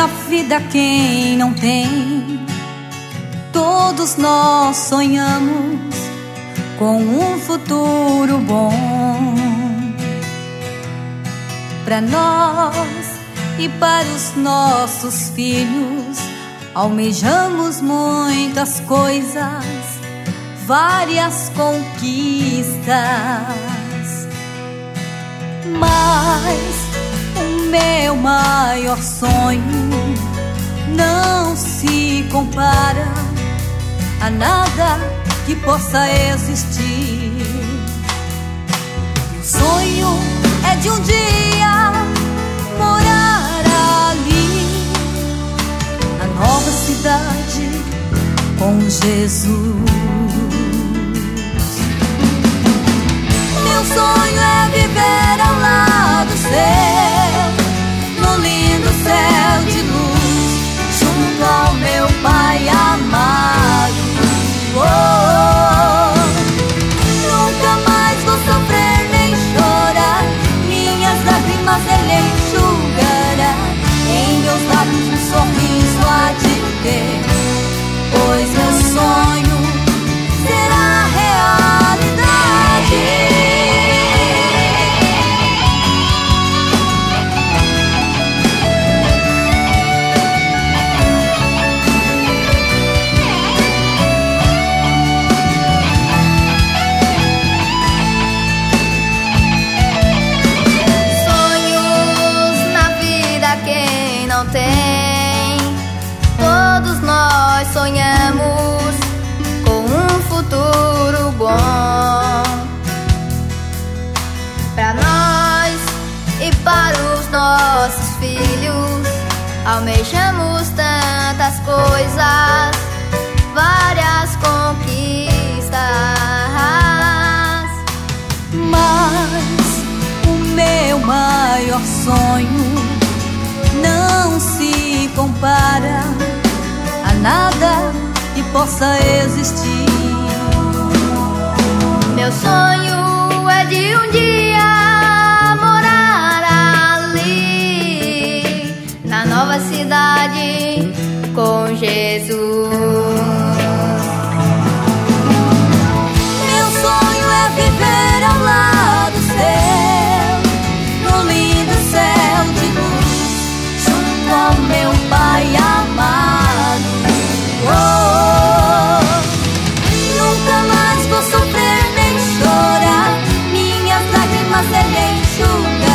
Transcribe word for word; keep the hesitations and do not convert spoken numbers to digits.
na vida quem não tem. Todos nós sonhamos com um futuro bom para nós e para os nossos filhos. Almejamos muitas coisas, várias conquistas, mas o meu maior sonho não se compara a nada que possa existir. O sonho é de um dia morar ali, na nova cidade com Jesus. Meu sonho é viver ao lado seu, no lindo céu de luz, junto ao meu Pai amado. Oh, oh, oh. Nunca mais vou sofrer nem chorar, minhas lágrimas Ele enxugará. Em meus lábios um sorriso há de ter, pois meu sonho será realidade. Tem. Todos nós sonhamos com um futuro bom para nós e para os nossos filhos. Almejamos tantas coisas, várias conquistas, mas o meu maior sonho não se compara a nada que possa existir. Meu sonho é de um dia morar ali, na nova cidade com Jesus. Meu sonho é viver ao lado seu, no lindo céu de luz, ao meu Pai amado. Oh, oh, oh. Nunca mais vou sofrer nem chorar, minhas lágrimas Ele enxugará.